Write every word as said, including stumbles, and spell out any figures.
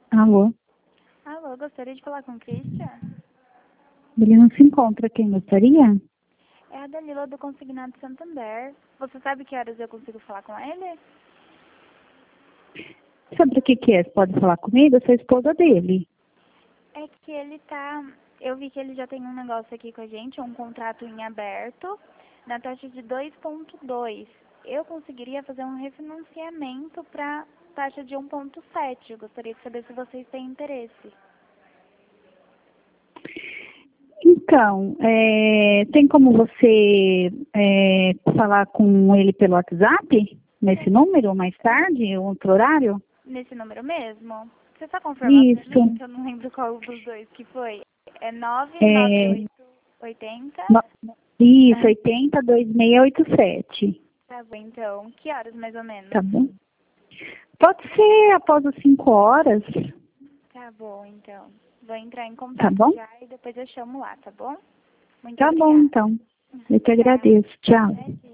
Alô? Alô, gostaria de falar com o Christian? Ele não se encontra. Quem gostaria? É a Danila do Consignado Santander. Você sabe que horas eu consigo falar com ele? Sobre o que que é? Você pode falar comigo? Eu sou a esposa dele. É que ele tá... Eu vi que ele já tem um negócio aqui com a gente, um contrato em aberto, na taxa de dois ponto dois. Eu conseguiria fazer um refinanciamento para taxa de um ponto sete. Eu gostaria de saber se vocês têm interesse. Então, é, tem como você é, falar com ele pelo WhatsApp? Nesse número, mais tarde, outro horário? Nesse número mesmo? Você só confirmar pra Isso. mim, que eu não lembro qual dos dois que foi. É nove nove É, oito oito zero? no- isso, Ah, oitenta, dois seis oito sete. tá bom, então. Que horas, mais ou menos? Tá bom? Pode ser após as cinco horas, Tá bom, então. Vou entrar em tá contato bom? já e depois eu chamo lá, tá bom? Muito Tá bom, obrigada. então. Eu te Tchau. agradeço. Tchau. Imagina.